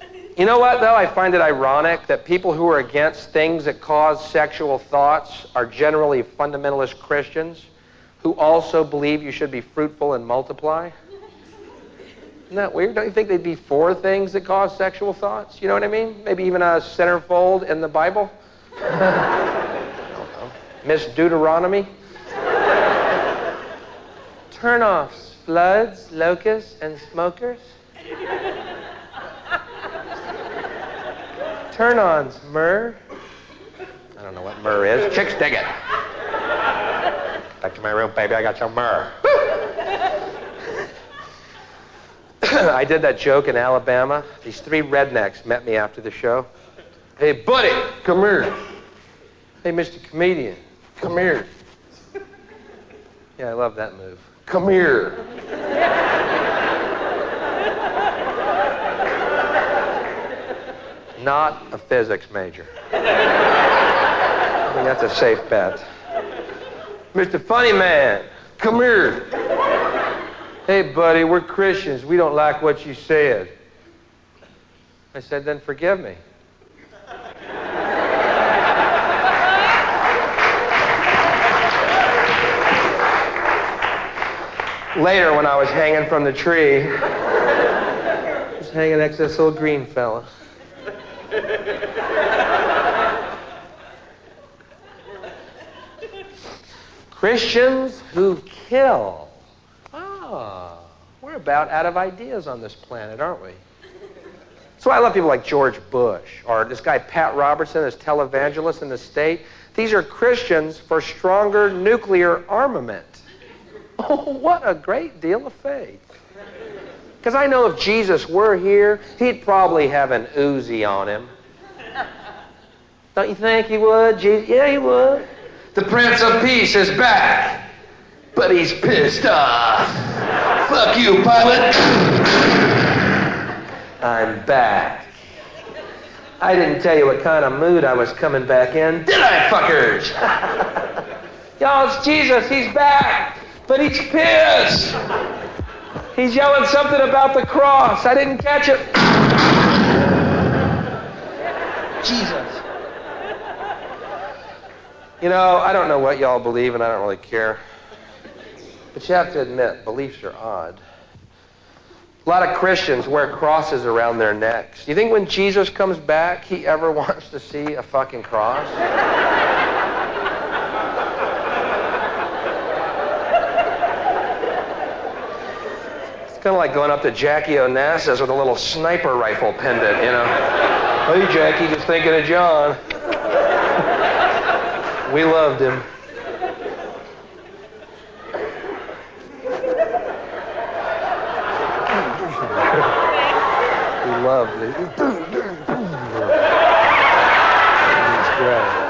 You know what, though? I find it ironic that people who are against things that cause sexual thoughts are generally fundamentalist Christians who also believe you should be fruitful and multiply. Isn't that weird? Don't you think they'd be for things that cause sexual thoughts? You know what I mean? Maybe even a centerfold in the Bible? I don't know. Miss Deuteronomy? Turn-offs, floods, locusts, and smokers? Turn-ons, myrrh? I don't know what myrrh is. Chicks dig it. Back to my room, baby. I got some myrrh. I did that joke in Alabama. These three rednecks met me after the show. Hey, buddy, come here. Hey, Mr. Comedian, come here. Yeah, I love that move. Come here. Not a physics major. I think that's a safe bet. Mr. Funny Man, come here. Hey, buddy, we're Christians. We don't like what you said. I said, then forgive me. Later, when I was hanging from the tree, I was hanging next to this little green fella. Christians who kill. Ah, we're about out of ideas on this planet, aren't we? That's why I love people like George Bush or this guy Pat Robertson, this televangelist in the state. These are Christians for stronger nuclear armament. Oh, what a great deal of faith. Because I know if Jesus were here, he'd probably have an Uzi on him. Don't you think he would? Yeah, he would. The Prince of Peace is back, but he's pissed off. Fuck you, pilot. I'm back. I didn't tell you what kind of mood I was coming back in, did I, fuckers? Y'all, it's Jesus. He's back, but he's pissed. He's yelling something about the cross. I didn't catch it. Jesus. You know, I don't know what y'all believe, and I don't really care. But you have to admit, beliefs are odd. A lot of Christians wear crosses around their necks. Do you think when Jesus comes back, he ever wants to see a fucking cross? It's kind of like going up to Jackie Onassis with a little sniper rifle pendant, you know. Hey, Jackie, just thinking of John. We loved him. We loved it. He's great.